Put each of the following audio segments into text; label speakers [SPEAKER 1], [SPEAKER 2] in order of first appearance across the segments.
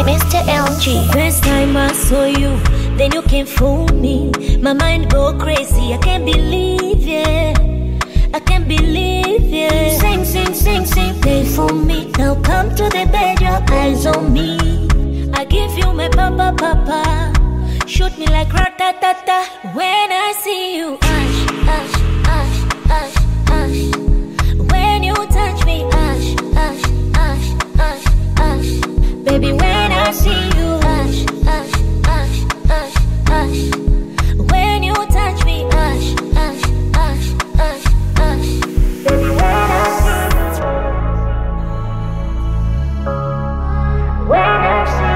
[SPEAKER 1] Mr. LG.
[SPEAKER 2] First time I saw you, then you can't fool me. My mind go crazy, I can't believe it. I can't believe it. Sing, sing, sing, sing, play for me. Now come to the bed, your eyes on me. I give you my papa, papa. Shoot me like rat-ta-ta-ta. When I see you, ash, ash, ash, ash, ash. When you touch me, ash, ash, ash, ash, ash. Baby, when I see you, ash, ash, ash, ash, ash. When you touch me, ash, ash, ash, ash, ash. Baby, when I see you, when I see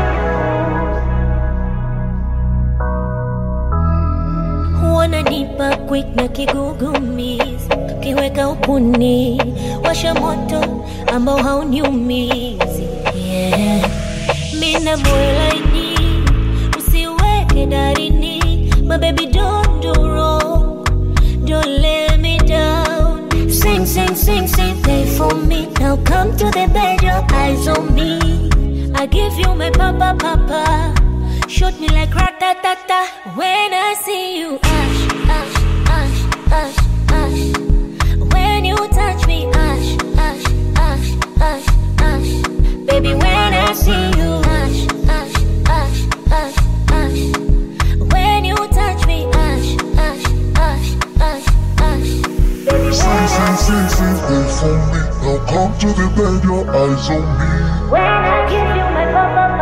[SPEAKER 2] you, wananipa quick na kigugumizi, kiweka upuni, washa moto ambao hauniumizi. Yeah. Mina moyo laini, usiweke darini. My baby, don't do wrong, don't let me down. Sing, sing, sing, sing, play for me. Now come to the bed, your eyes on me. I give you my papa, papa. Shoot me like rat-ta-ta-ta. When I see you, ash, ash, ash, ash, ash. When you touch me, ash, ash, ash, ash, ash. Baby, when I see you, ash, ash, ash, ash, ash. When you touch me, ash, ash, ash, ash, ash. Baby,
[SPEAKER 3] sing, sing, sing, sing, play for me. Now come to the bed, your eyes on me.
[SPEAKER 2] when I give you my papa,